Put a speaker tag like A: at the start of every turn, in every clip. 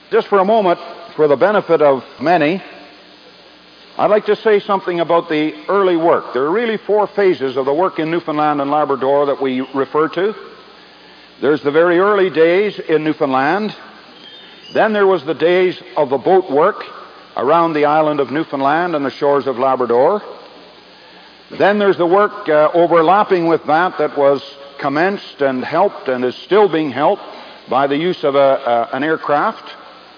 A: Just for a moment, for the benefit of many, I'd like to say something about the early work. There are really 4 phases of the work in Newfoundland and Labrador that we refer to. There's the very early days in Newfoundland. Then there was the days of the boat work around the island of Newfoundland and the shores of Labrador. Then there's the work overlapping with that was commenced and helped and is still being helped by the use of an aircraft.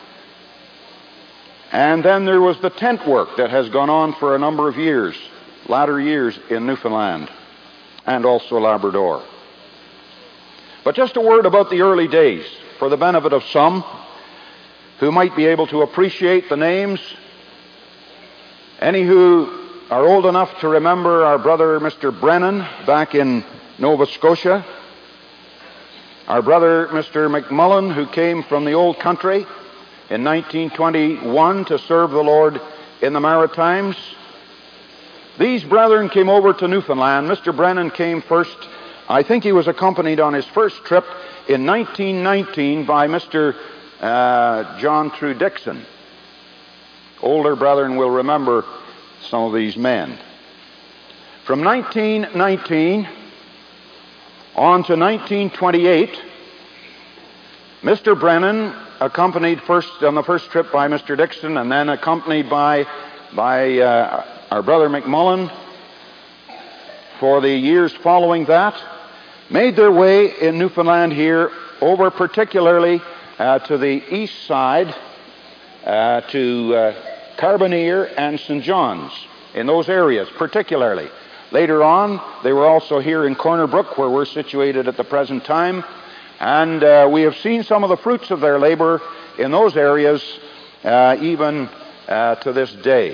A: And then there was the tent work that has gone on for a number of years, latter years in Newfoundland and also Labrador. But just a word about the early days for the benefit of some who might be able to appreciate the names. Any who are old enough to remember our brother Mr. Brennan back in Nova Scotia, our brother Mr. McMullen, who came from the old country in 1921 to serve the Lord in the Maritimes. These brethren came over to Newfoundland. Mr. Brennan came first. I think he was accompanied on his first trip in 1919 by Mr. John True Dixon. Older brethren will remember some of these men. From 1919 on to 1928, Mr. Brennan, accompanied first on the first trip by Mr. Dixon and then accompanied by our brother McMullen for the years following that, made their way in Newfoundland here over particularly to the east side, to Carbonear and St. John's, in those areas particularly. Later on, they were also here in Corner Brook, where we're situated at the present time, and we have seen some of the fruits of their labor in those areas even to this day.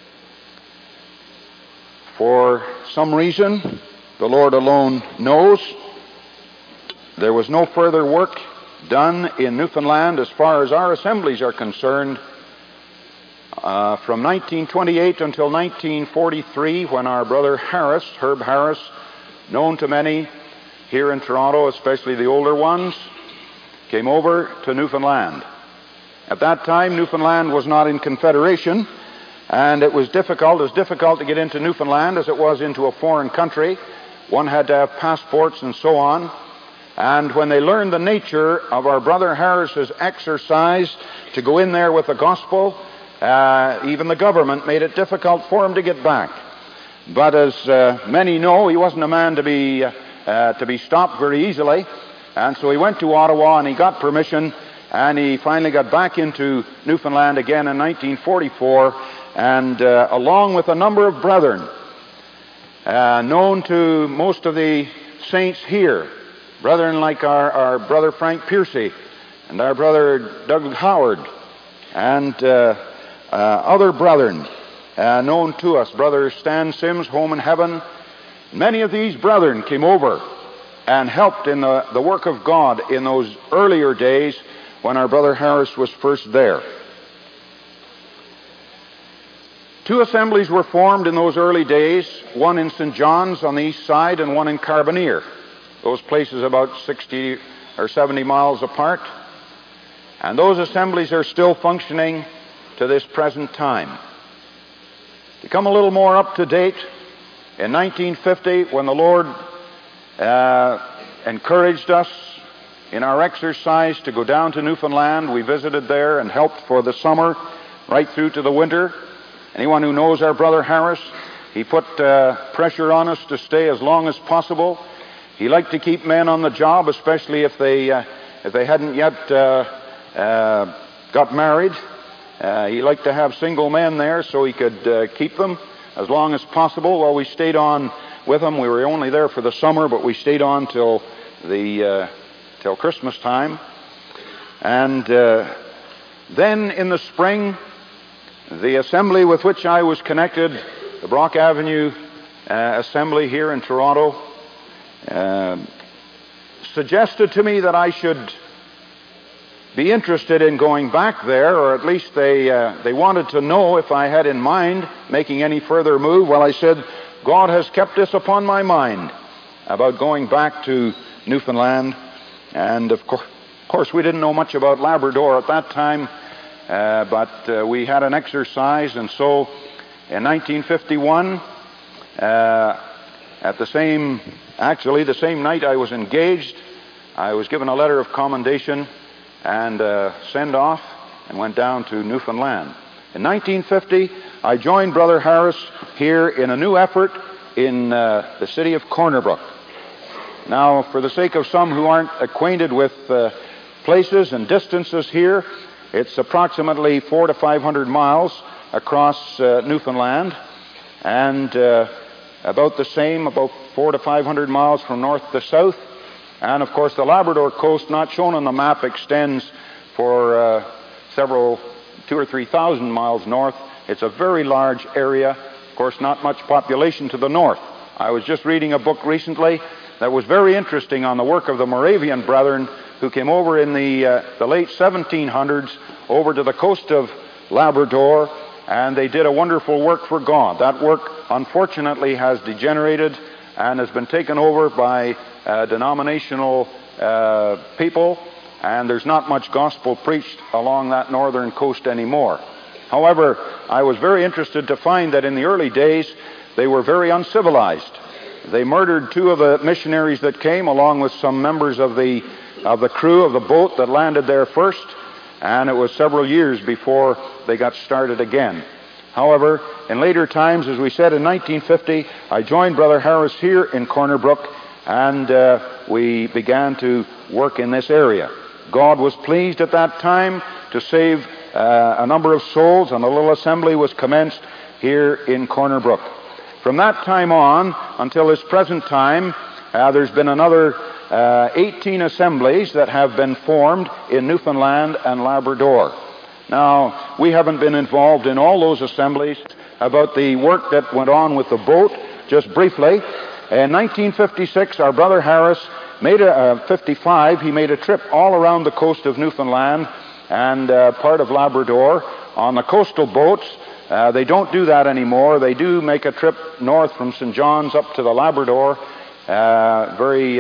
A: For some reason, the Lord alone knows, there was no further work done in Newfoundland as far as our assemblies are concerned from 1928 until 1943, when our brother Harris, Herb Harris, known to many here in Toronto, especially the older ones, came over to Newfoundland. At that time, Newfoundland was not in Confederation, and it was as difficult to get into Newfoundland as it was into a foreign country. One had to have passports and so on. And when they learned the nature of our brother Harris's exercise to go in there with the gospel, even the government made it difficult for him to get back. But as many know, he wasn't a man to be stopped very easily. And so he went to Ottawa and he got permission, and he finally got back into Newfoundland again in 1944, and along with a number of brethren known to most of the saints here, brethren like our brother Frank Piercy and our brother Doug Howard and other brethren known to us, brother Stan Sims, home in heaven. Many of these brethren came over and helped in the work of God in those earlier days when our brother Harris was first there. 2 assemblies were formed in those early days, one in St. John's on the east side and one in Carbonear. Those places about 60 or 70 miles apart. And those assemblies are still functioning to this present time. To come a little more up to date, in 1950, when the Lord encouraged us in our exercise to go down to Newfoundland, we visited there and helped for the summer right through to the winter. Anyone who knows our brother Harris, he put pressure on us to stay as long as possible. He liked to keep men on the job, especially if they hadn't yet got married. He liked to have single men there so he could keep them as long as possible. Well, we stayed on with him. We were only there for the summer, but we stayed on till Christmas time. And then in the spring, the assembly with which I was connected, the Brock Avenue Assembly here in Toronto, suggested to me that I should be interested in going back there, or at least they wanted to know if I had in mind making any further move. Well, I said, God has kept this upon my mind about going back to Newfoundland, and of course, we didn't know much about Labrador at that time, but we had an exercise, and so in 1951, the same night I was engaged, I was given a letter of commendation and send off and went down to Newfoundland. In 1950, I joined Brother Harris here in a new effort in the city of Corner Brook. Now, for the sake of some who aren't acquainted with places and distances here, it's approximately 400 to 500 miles across Newfoundland, and about the same, about 400 to 500 miles from north to south. And of course, the Labrador coast, not shown on the map, extends for several 2,000 or 3,000 miles north. It's a very large area. Of course, not much population to the north. I was just reading a book recently that was very interesting on the work of the Moravian brethren who came over in the late 1700s over to the coast of Labrador, and they did a wonderful work for God. That work, unfortunately, has degenerated and has been taken over by denominational people, and there's not much gospel preached along that northern coast anymore. However, I was very interested to find that in the early days they were very uncivilized. They murdered 2 of the missionaries that came, along with some members of the crew of the boat that landed there first, and it was several years before they got started again. However, in later times, as we said, in 1950, I joined Brother Harris here in Corner Brook, and we began to work in this area. God was pleased at that time to save a number of souls, and a little assembly was commenced here in Corner Brook. From that time on until this present time, there's been another 18 assemblies that have been formed in Newfoundland and Labrador. Now, we haven't been involved in all those assemblies. About the work that went on with the boat, just briefly, in 1956, our Brother Harris made 55, he made a trip all around the coast of Newfoundland and part of Labrador on the coastal boats. They don't do that anymore. They do make a trip north from St. John's up to the Labrador. Very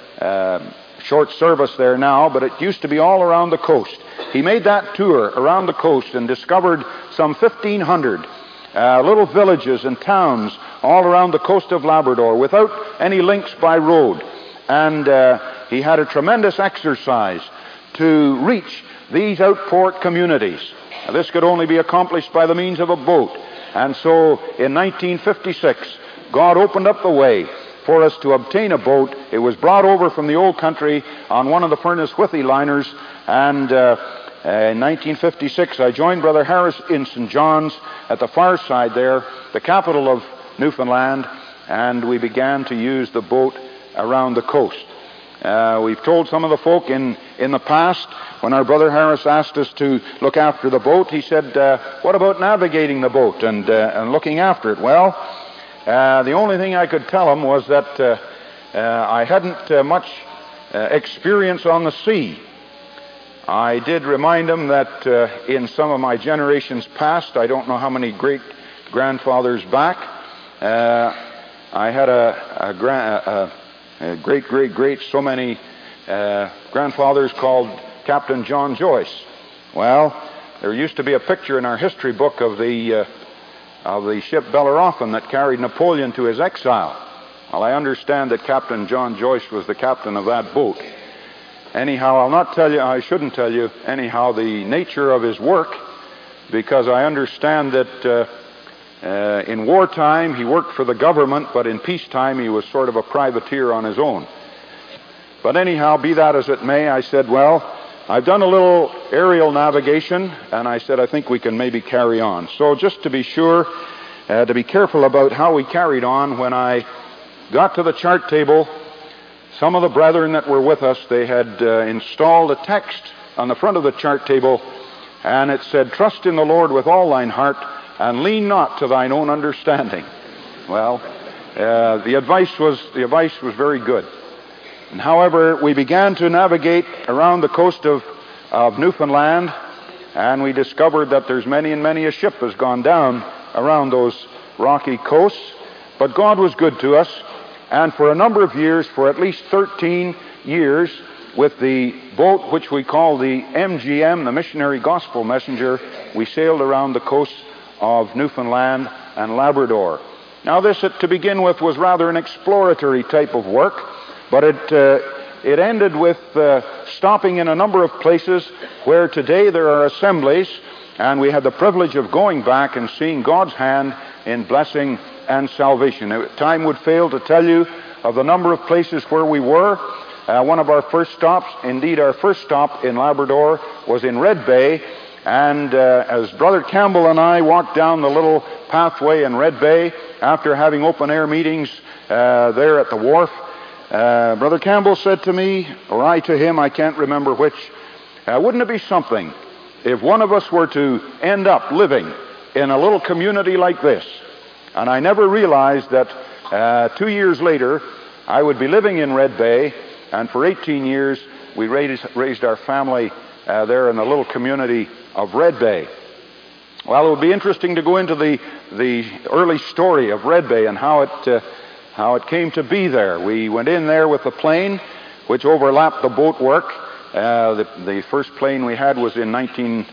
A: short service there now, but it used to be all around the coast. He made that tour around the coast and discovered some 1,500 little villages and towns all around the coast of Labrador without any links by road. And he had a tremendous exercise to reach these outport communities. Now, this could only be accomplished by the means of a boat. And so in 1956, God opened up the way for us to obtain a boat. It was brought over from the old country on one of the Furnace Withy liners, and in 1956 I joined Brother Harris in St. John's at the far side there, the capital of Newfoundland, and we began to use the boat around the coast. We've told some of the folk in the past, when our Brother Harris asked us to look after the boat, he said, what about navigating the boat and looking after it? Well, the only thing I could tell him was that I hadn't much experience on the sea. I did remind him that in some of my generations past, I don't know how many great-grandfathers back, I had a great, so many grandfathers called Captain John Joyce. Well, there used to be a picture in our history book of the ship Bellerophon that carried Napoleon to his exile. Well, I understand that Captain John Joyce was the captain of that boat. Anyhow, I shouldn't tell you, anyhow, the nature of his work, because I understand that in wartime he worked for the government, but in peacetime he was sort of a privateer on his own. But anyhow, be that as it may, I said, well, I've done a little aerial navigation, and I said, I think we can maybe carry on. So just to be sure, to be careful about how we carried on, when I got to the chart table, some of the brethren that were with us, they had installed a text on the front of the chart table, and it said, trust in the Lord with all thine heart, and lean not to thine own understanding. Well, the advice was very good. And however, we began to navigate around the coast of Newfoundland, and we discovered that there's many and many a ship has gone down around those rocky coasts. But God was good to us, and for a number of years, for at least 13 years, with the boat which we call the MGM, the Missionary Gospel Messenger. We sailed around the coasts of Newfoundland and Labrador. Now this, to begin with, was rather an exploratory type of work, but it ended with stopping in a number of places where today there are assemblies, and we had the privilege of going back and seeing God's hand in blessing and salvation. Time would fail to tell you of the number of places where we were. One of our first stops, indeed our first stop in Labrador, was in Red Bay, and as Brother Campbell and I walked down the little pathway in Red Bay after having open-air meetings there at the wharf, Brother Campbell said to me, or I to him, I can't remember which, wouldn't it be something if one of us were to end up living in a little community like this? And I never realized that 2 years later I would be living in Red Bay, and for 18 years we raised our family there in the little community of Red Bay. Well, it would be interesting to go into the early story of Red Bay and how it came to be there. We went in there with the plane, which overlapped the boat work. The first plane we had was in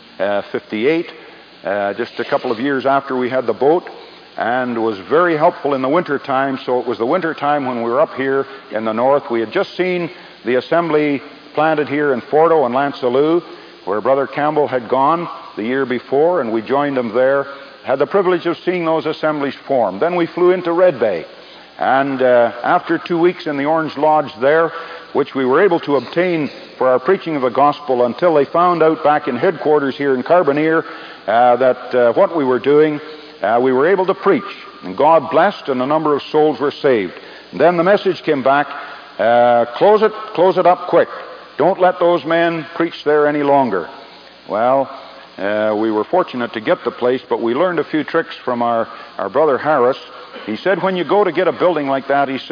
A: 1958, just a couple of years after we had the boat, and was very helpful in the winter time. So it was the winter time when we were up here in the north. We had just seen the assembly planted here in Fordo and Lansaloo, where Brother Campbell had gone the year before, and we joined him there. Had the privilege of seeing those assemblies form. Then we flew into Red Bay, and after 2 weeks in the Orange Lodge there, which we were able to obtain for our preaching of the gospel until they found out back in headquarters here in Carbonear that what we were doing, we were able to preach, and God blessed, and a number of souls were saved. And then the message came back, close it up quick. Don't let those men preach there any longer. Well, we were fortunate to get the place, but we learned a few tricks from our brother Harris. He said, when you go to get a building like that, he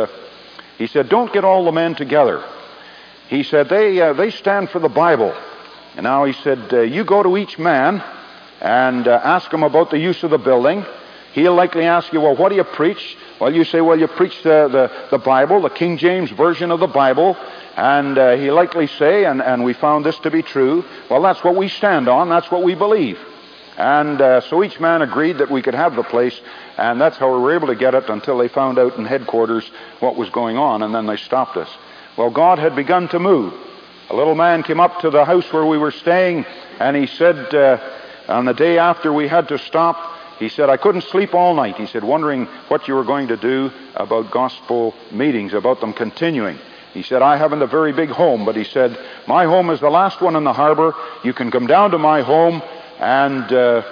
A: said, don't get all the men together. He said, they stand for the Bible. And now he said, you go to each man and ask him about the use of the building. He'll likely ask you, well, what do you preach? Well, you say, well, you preach the Bible, the King James Version of the Bible. And he'll likely say, and we found this to be true, well, that's what we stand on, that's what we believe. And so each man agreed that we could have the place, and that's how we were able to get it until they found out in headquarters what was going on, and then they stopped us. Well, God had begun to move. A little man came up to the house where we were staying, and he said, on the day after we had to stop, he said, I couldn't sleep all night. He said, wondering what you were going to do about gospel meetings, about them continuing. He said, I haven't a very big home, but he said, my home is the last one in the harbor. You can come down to my home and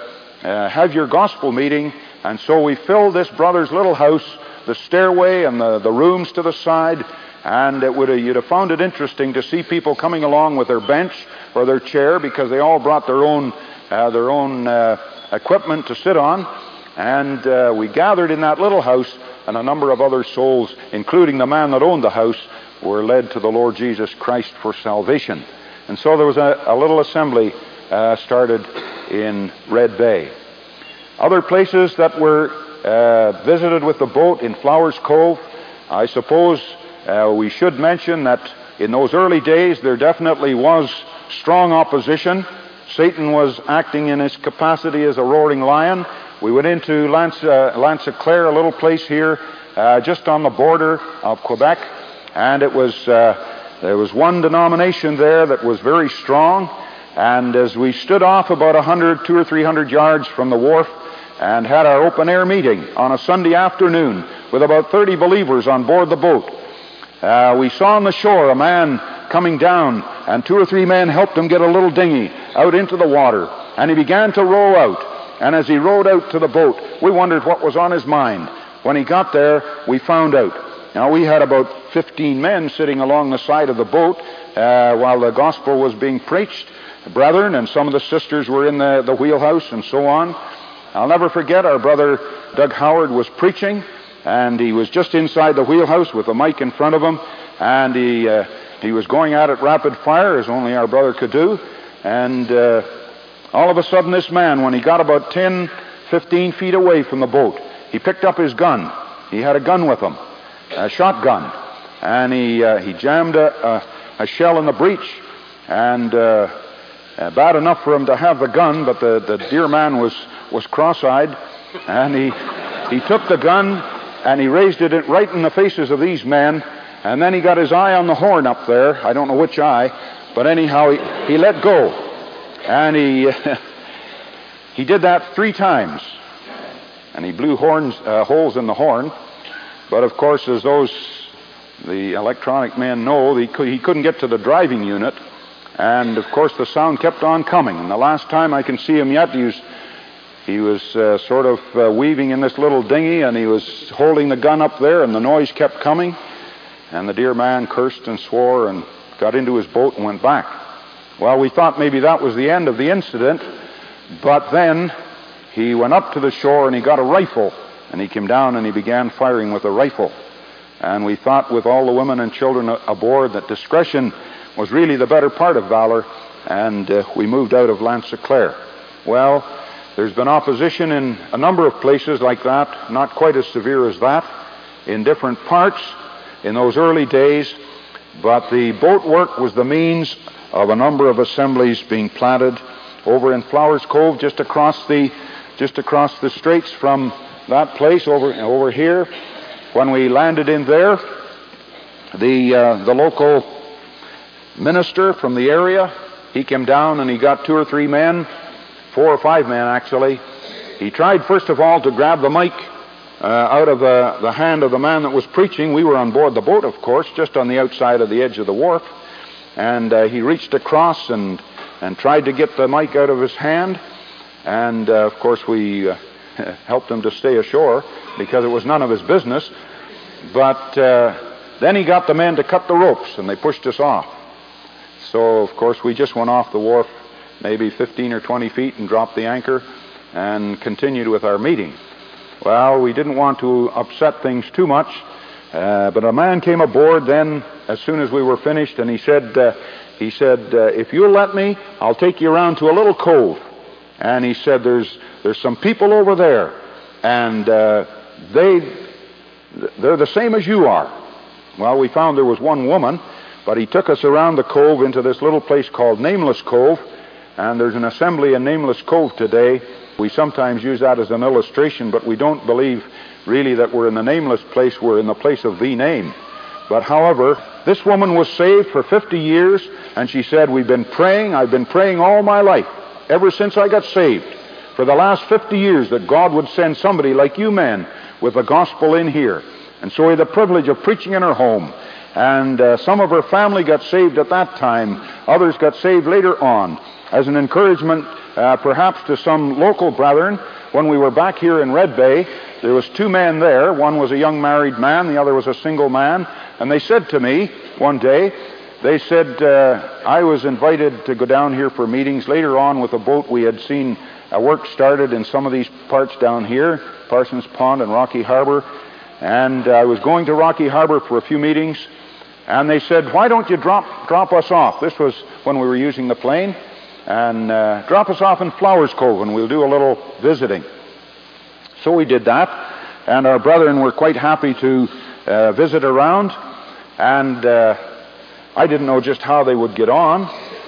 A: have your gospel meeting. And so we filled this brother's little house, the stairway and the rooms to the side, and you'd have found it interesting to see people coming along with their bench or their chair, because they all brought their own equipment to sit on. And we gathered in that little house, and a number of other souls, including the man that owned the house, were led to the Lord Jesus Christ for salvation. And so there was a little assembly started in Red Bay. Other places that were visited with the boat in Flowers Cove, I suppose we should mention that in those early days there definitely was strong opposition. Satan was acting in his capacity as a roaring lion. We went into Lanse-Claire, a little place here just on the border of Quebec. And there was one denomination there that was very strong. And as we stood off about 200 or 300 yards from the wharf and had our open-air meeting on a Sunday afternoon with about 30 believers on board the boat, we saw on the shore a man coming down, and 2 or 3 men helped him get a little dinghy out into the water. And he began to row out. And as he rowed out to the boat, we wondered what was on his mind. When he got there, we found out. Now, we had about 15 men sitting along the side of the boat while the gospel was being preached. Brethren, and some of the sisters were in the wheelhouse and so on. I'll never forget, our brother Doug Howard was preaching, and he was just inside the wheelhouse with a mic in front of him, and he was going at it rapid fire, as only our brother could do. And all of a sudden, this man, when he got about 10, 15 feet away from the boat, he picked up his gun. He had a gun with him, a shotgun, and he jammed a a shell in the breech, and bad enough for him to have the gun, but the dear man was cross-eyed, and he took the gun and he raised it right in the faces of these men, and then he got his eye on the horn up there. I don't know which eye, but anyhow he let go, and he did that 3 times, and he blew holes in the horn. But of course, as the electronic men know, he couldn't get to the driving unit, and of course the sound kept on coming. And the last time I can see him yet, he was sort of weaving in this little dinghy, and he was holding the gun up there, and the noise kept coming, and the dear man cursed and swore and got into his boat and went back. Well, we thought maybe that was the end of the incident, but then he went up to the shore and he got a rifle, and he came down and he began firing with a rifle. And we thought, with all the women and children aboard, that discretion was really the better part of valor, and we moved out of Lanse-Claire. Well, there's been opposition in a number of places like that, not quite as severe as that, in different parts in those early days, but the boat work was the means of a number of assemblies being planted over in Flowers Cove, just across the straits from that place over here. When we landed in there, the local minister from the area, he came down and he got 2 or 3 men, 4 or 5 men actually. He tried first of all to grab the mic out of the hand of the man that was preaching. We were on board the boat, of course, just on the outside of the edge of the wharf, and he reached across and tried to get the mic out of his hand, and of course we helped him to stay ashore because it was none of his business. But then he got the men to cut the ropes, and they pushed us off. So of course we just went off the wharf maybe 15 or 20 feet and dropped the anchor and continued with our meeting. Well, we didn't want to upset things too much, but a man came aboard then as soon as we were finished, and he said, if you'll let me, I'll take you around to a little cove. And he said, there's some people over there, and they're the same as you are. Well, we found there was one woman, but he took us around the cove into this little place called Nameless Cove, and there's an assembly in Nameless Cove today. We sometimes use that as an illustration, but we don't believe really that we're in the nameless place. We're in the place of the name. But however, this woman was saved for 50 years, and she said, I've been praying all my life, ever since I got saved, for the last 50 years, that God would send somebody like you men with the gospel in here. And so we had the privilege of preaching in her home. And some of her family got saved at that time. Others got saved later on. As an encouragement, perhaps to some local brethren, when we were back here in Red Bay, there was 2 men there. One was a young married man, the other was a single man. And they said to me one day, they said, I was invited to go down here for meetings. Later on with a boat, we had seen a work started in some of these parts down here, Parsons Pond and Rocky Harbor. And I was going to Rocky Harbor for a few meetings. And they said, why don't you drop us off? This was when we were using the plane. And drop us off in Flowers Cove, and we'll do a little visiting. So we did that, and our brethren were quite happy to visit around, and I didn't know just how they would get on,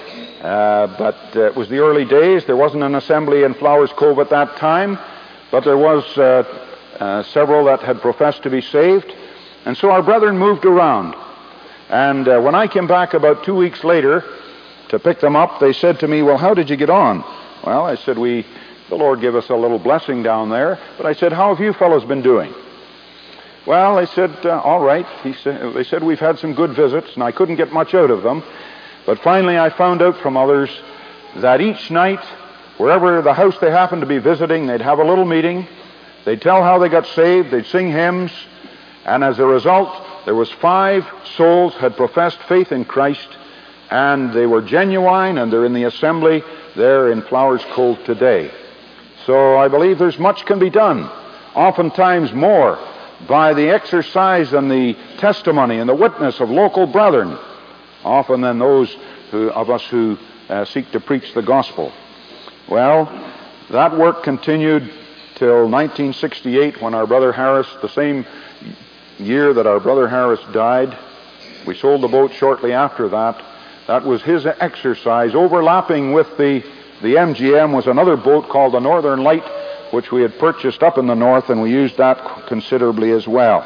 A: but it was the early days. There wasn't an assembly in Flowers Cove at that time, but there was several that had professed to be saved, and so our brethren moved around. And when I came back about 2 weeks later to pick them up, they said to me, well, how did you get on? Well, I said, the Lord gave us a little blessing down there. But I said, how have you fellows been doing? Well, they said, all right. They said, we've had some good visits, and I couldn't get much out of them. But finally I found out from others that each night, wherever the house they happened to be visiting, they'd have a little meeting. They'd tell how they got saved. They'd sing hymns. And as a result, there was 5 souls had professed faith in Christ, and they were genuine, and they're in the assembly there in Flowers Cove today. So I believe there's much can be done, oftentimes more, by the exercise and the testimony and the witness of local brethren, often than those of us who seek to preach the gospel. Well, that work continued till 1968, when our brother Harris, the same year that our brother Harris died, We sold the boat shortly after that. That was his exercise. Overlapping with the MGM was another boat called the Northern Light, which we had purchased up in the north, and we used that considerably as well.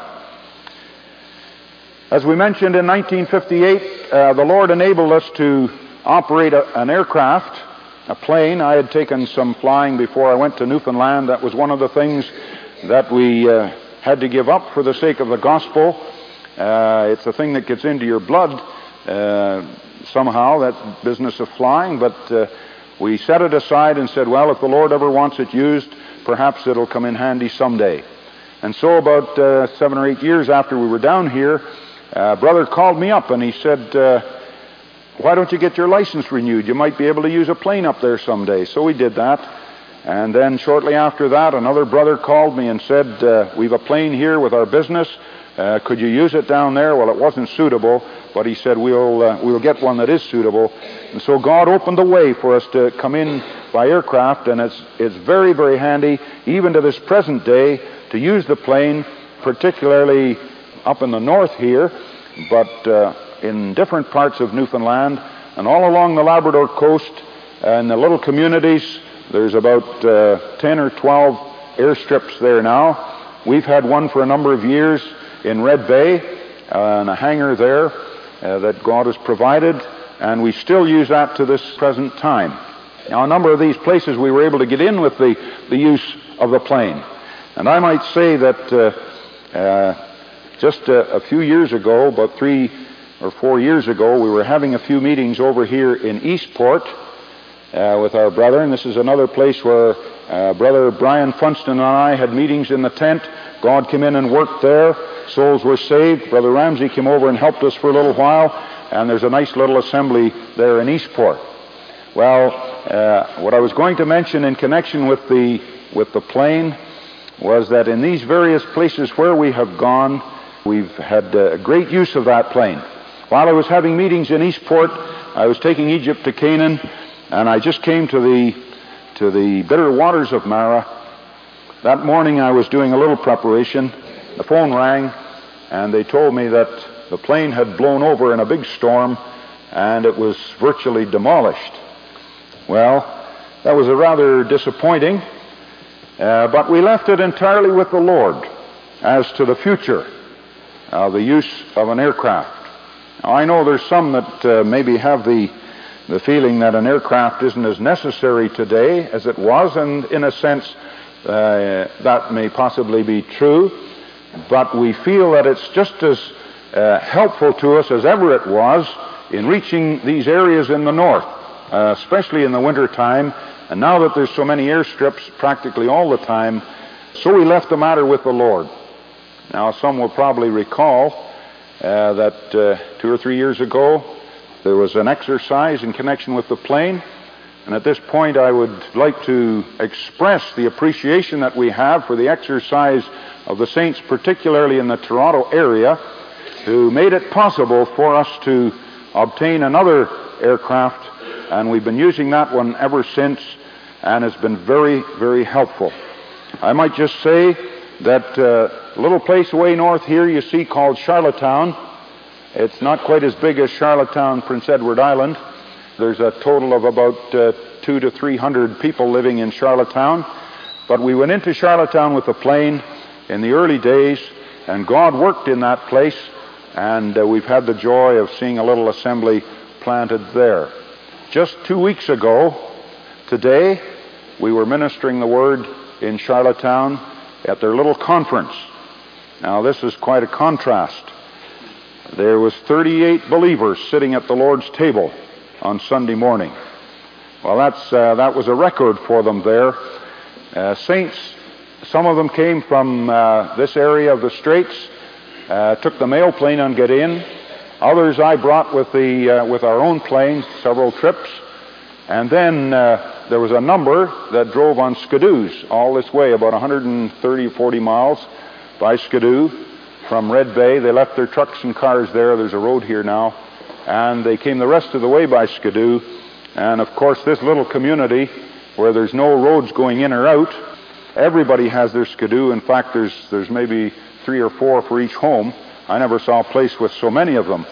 A: As we mentioned, in 1958, the Lord enabled us to operate an aircraft, a plane. I had taken some flying before I went to Newfoundland. That was one of the things that we had to give up for the sake of the gospel. It's a thing that gets into your blood somehow, that business of flying, but we set it aside and said, well, if the Lord ever wants it used, perhaps it'll come in handy someday. And so about 7 or 8 years after we were down here, a brother called me up and he said, why don't you get your license renewed? You might be able to use a plane up there someday. So we did that. And then shortly after that, another brother called me and said, we've a plane here with our business. Could you use it down there? Well, it wasn't suitable, but he said, we'll get one that is suitable. And so God opened the way for us to come in by aircraft, and it's very, very handy, even to this present day, to use the plane, particularly up in the north here, but in different parts of Newfoundland, and all along the Labrador coast, and the little communities. There's about 10 or 12 airstrips there now. We've had one for a number of years in Red Bay, and a hangar there that God has provided, and we still use that to this present time. Now, a number of these places we were able to get in with the use of the plane. And I might say that just a few years ago, about 3 or 4 years ago, we were having a few meetings over here in Eastport with our brother, and this is another place where Brother Brian Funston and I had meetings in the tent. God came in and worked there. Souls were saved. Brother Ramsey came over and helped us for a little while, and there's a nice little assembly there in Eastport. Well, what I was going to mention in connection with the plane was that in these various places where we have gone, we've had great use of that plane. While I was having meetings in Eastport, I was taking Egypt to Canaan, and I just came to the bitter waters of Mara. That morning I was doing a little preparation. The phone rang, and they told me that the plane had blown over in a big storm, and it was virtually demolished. Well, that was rather disappointing, but we left it entirely with the Lord as to the future of the use of an aircraft. Now, I know there's some that maybe have the feeling that an aircraft isn't as necessary today as it was, and in a sense that may possibly be true, but we feel that it's just as helpful to us as ever it was in reaching these areas in the north, especially in the winter time, and now that there's so many airstrips practically all the time, so we left the matter with the Lord. Now, some will probably recall that 2 or 3 years ago there was an exercise in connection with the plane, and at this point I would like to express the appreciation that we have for the exercise of the saints, particularly in the Toronto area, who made it possible for us to obtain another aircraft, and we've been using that one ever since, and it's been very, very helpful. I might just say that a little place away north here you see called Charlottetown. It's not quite as big as Charlottetown, Prince Edward Island. There's a total of about 200 to 300 people living in Charlottetown. But we went into Charlottetown with a plane in the early days, and God worked in that place, and we've had the joy of seeing a little assembly planted there. Just 2 weeks ago, today, we were ministering the word in Charlottetown at their little conference. Now, this is quite a contrast. There was 38 believers sitting at the Lord's table on Sunday morning. Well, that was a record for them there. Saints, some of them came from this area of the Straits, took the mail plane and get in. Others I brought with our own plane, several trips. And then there was a number that drove on skidoos all this way, about 130 or 40 miles by skidoo from Red Bay. They left their trucks and cars there. There's a road here now. And they came the rest of the way by skidoo. And of course, this little community where there's no roads going in or out, everybody has their skidoo. In fact, there's maybe 3 or 4 for each home. I never saw a place with so many of them.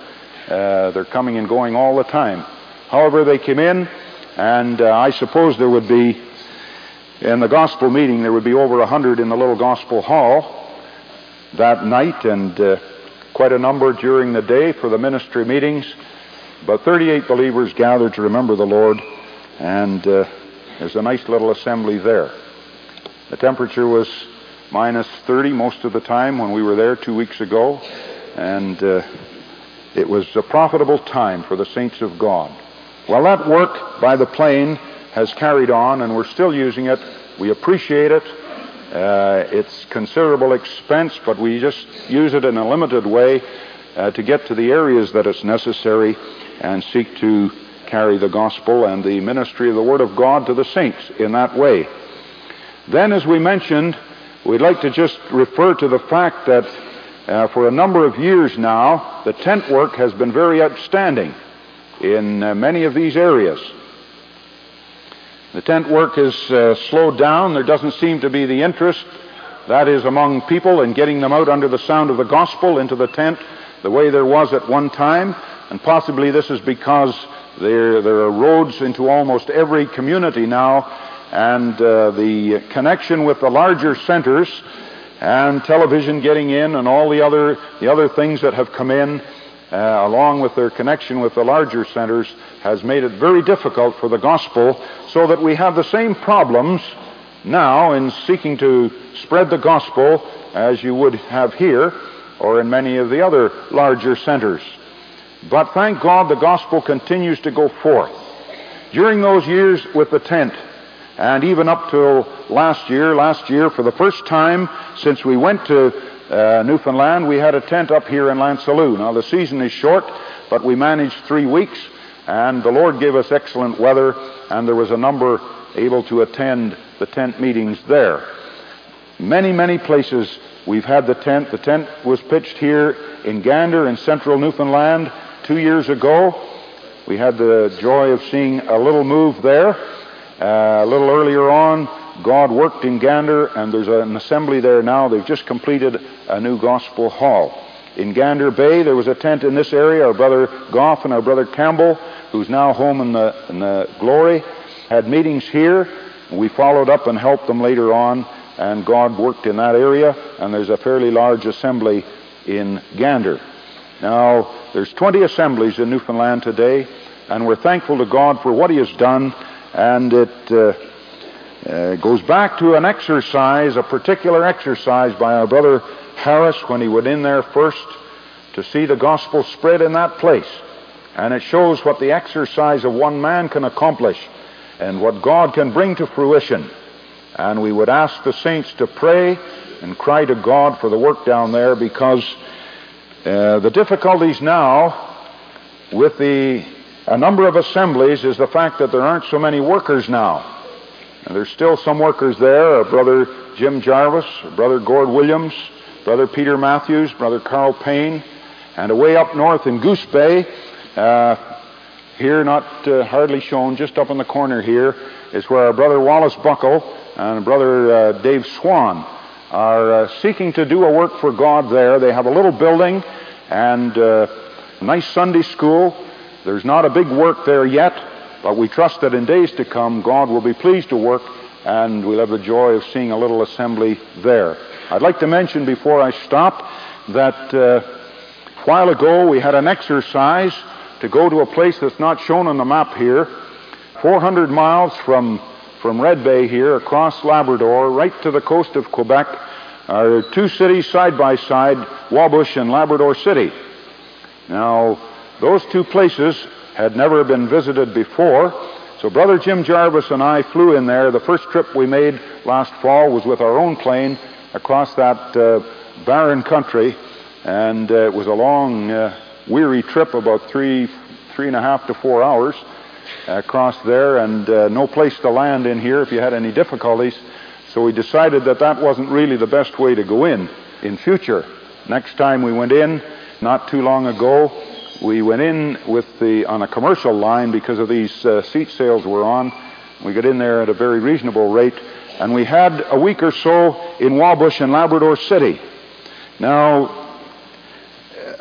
A: They're coming and going all the time. However, they came in, and I suppose there would be, in the gospel meeting, there would be over 100 in the little gospel hall that night, and quite a number during the day for the ministry meetings. But 38 believers gathered to remember the Lord, and there's a nice little assembly there. The temperature was minus 30 most of the time when we were there 2 weeks ago, and it was a profitable time for the saints of God. Well, that work by the plane has carried on, and we're still using it. We appreciate it. It's considerable expense, but we just use it in a limited way to get to the areas that it's necessary and seek to carry the gospel and the ministry of the Word of God to the saints in that way. Then, as we mentioned, we'd like to just refer to the fact that for a number of years now, the tent work has been very outstanding in many of these areas. The tent work has slowed down. There doesn't seem to be the interest that is among people in getting them out under the sound of the gospel into the tent the way there was at one time. And possibly this is because there are roads into almost every community now, and the connection with the larger centers and television getting in and all the other things that have come in along with their connection with the larger centers has made it very difficult for the gospel, so that we have the same problems now in seeking to spread the gospel as you would have here or in many of the other larger centers. But thank God the gospel continues to go forth. During those years with the tent, and even up till last year for the first time since we went to Newfoundland, we had a tent up here in Lansalou. Now the season is short, but we managed 3 weeks, and the Lord gave us excellent weather, and there was a number able to attend the tent meetings there. Many places we've had the tent. The tent was pitched here in Gander in central Newfoundland 2 years ago. We had the joy of seeing a little move there. A little earlier on, God worked in Gander, and there's an assembly there now. They've just completed a new gospel hall. In Gander Bay, there was a tent in this area. Our brother Goff and our brother Campbell, who's now home in the Glory, had meetings here. We followed up and helped them later on, and God worked in that area, and there's a fairly large assembly in Gander. Now, there's 20 assemblies in Newfoundland today, and we're thankful to God for what He has done, and it goes back to an exercise, a particular exercise by our brother Harris when he went in there first to see the gospel spread in that place. And it shows what the exercise of one man can accomplish and what God can bring to fruition. And we would ask the saints to pray and cry to God for the work down there, because the difficulties now with a number of assemblies is the fact that there aren't so many workers now. And there's still some workers there. Our brother Jim Jarvis, our brother Gord Williams, brother Peter Matthews, brother Carl Payne, and away up north in Goose Bay, here not hardly shown, just up in the corner here, is where our brother Wallace Buckle and brother Dave Swan are seeking to do a work for God there. They have a little building and a nice Sunday school. There's not a big work there yet, but we trust that in days to come God will be pleased to work, and we'll have the joy of seeing a little assembly there. I'd like to mention before I stop that a while ago we had an exercise to go to a place that's not shown on the map here, 400 miles from Red Bay here, across Labrador, right to the coast of Quebec, are two cities side by side, Wabush and Labrador City. Now, those two places had never been visited before, so Brother Jim Jarvis and I flew in there. The first trip we made last fall was with our own plane across that barren country, and it was a long, weary trip, about three and a half to 4 hours across there, and no place to land in here if you had any difficulties. So we decided that that wasn't really the best way to go in future. Next time we went in, not too long ago, we went in on a commercial line because of these seat sales we're on. We got in there at a very reasonable rate, and we had a week or so in Wabush and Labrador City. Now,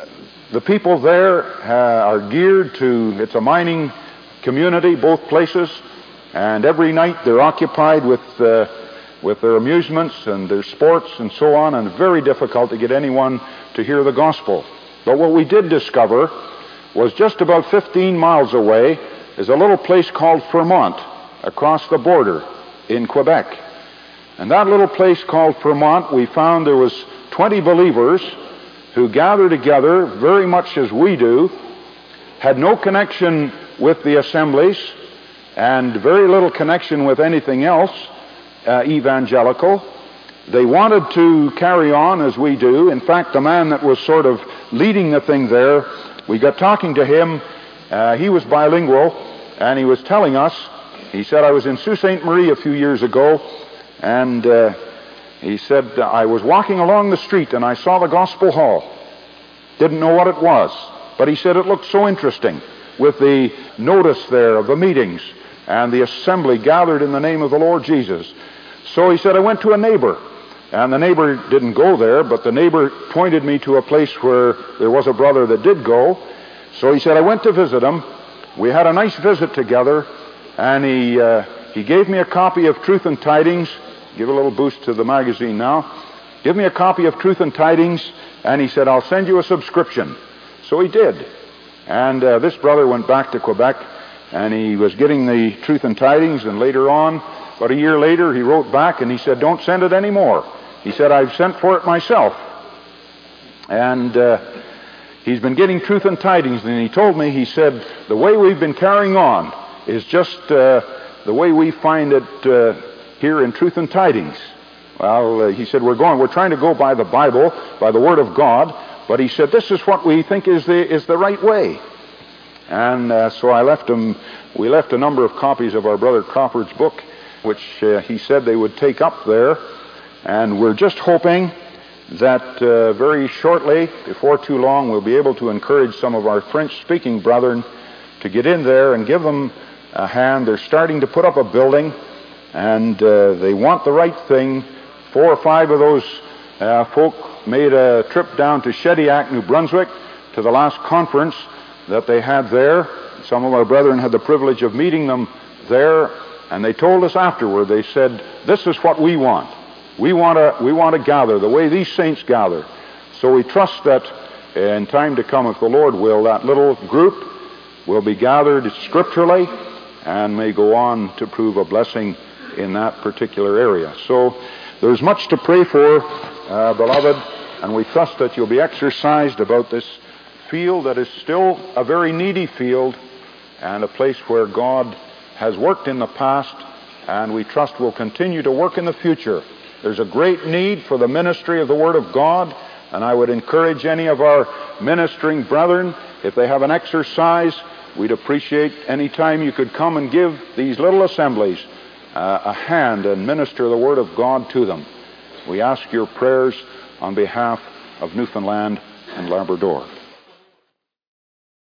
A: The people there are geared to, it's a mining community, both places, and every night they're occupied with their amusements and their sports and so on, and very difficult to get anyone to hear the gospel. But what we did discover was just about 15 miles away is a little place called Fremont, across the border in Quebec. And that little place called Fremont, we found there was 20 believers who gathered together very much as we do, had no connection with the assemblies, and very little connection with anything else evangelical. They wanted to carry on as we do. In fact, the man that was sort of leading the thing there, we got talking to him. He was bilingual, and he was telling us, he said, I was in Sault Ste. Marie a few years ago, and he said, I was walking along the street and I saw the Gospel Hall. Didn't know what it was, but he said it looked so interesting with the notice there of the meetings and the assembly gathered in the name of the Lord Jesus. So he said, I went to a neighbor, and the neighbor didn't go there, but the neighbor pointed me to a place where there was a brother that did go. So he said, I went to visit him. We had a nice visit together, and he gave me a copy of Truth and Tidings. Give a little boost to the magazine now. Give me a copy of Truth and Tidings, and he said, I'll send you a subscription. So he did. And this brother went back to Quebec, and he was getting the Truth and Tidings, and later on, about a year later, he wrote back and he said, don't send it anymore. He said, I've sent for it myself. And he's been getting Truth and Tidings, and he told me, he said, the way we've been carrying on is just the way we find it here in Truth and Tidings. Well, he said, we're trying to go by the Bible, by the Word of God, but he said, this is what we think is the right way. And so we left a number of copies of our brother Crawford's book, which he said they would take up there. And we're just hoping that very shortly, before too long, we'll be able to encourage some of our French-speaking brethren to get in there and give them a hand. They're starting to put up a building, and they want the right thing. 4 or 5 of those folk made a trip down to Shediac, New Brunswick, to the last conference that they had there. Some of our brethren had the privilege of meeting them there, and they told us afterward, they said, this is what we want. We want to gather the way these saints gather. So we trust that in time to come, if the Lord will, that little group will be gathered scripturally and may go on to prove a blessing in that particular area. So there's much to pray for, beloved, and we trust that you'll be exercised about this field that is still a very needy field and a place where God has worked in the past, and we trust will continue to work in the future. There's a great need for the ministry of the Word of God, and I would encourage any of our ministering brethren, if they have an exercise, we'd appreciate any time you could come and give these little assemblies a hand and minister the Word of God to them. We ask your prayers on behalf of Newfoundland and Labrador.